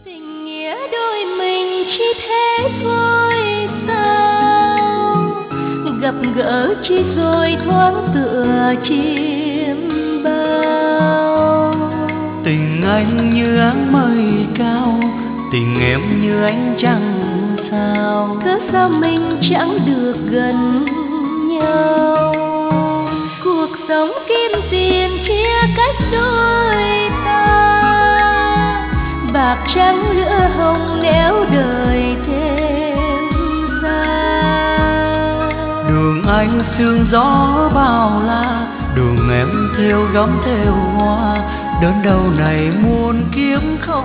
Tình nghĩa đôi mình chỉ thế thôi sao? Gặp gỡ chi rồi thoáng tựa chim bao. Tình anh như áng mây cao, tình em như ánh trăng sao. Cớ sao mình chẳng được gần nhau? Cuộc sống kim tiền chia cách đôi ta, bạc trắng lửa hồng nếu đời thêm xa. Đường anh sương gió bao la, đường em thêu gấm thêu hoa, đớn đầu này muôn kiếp không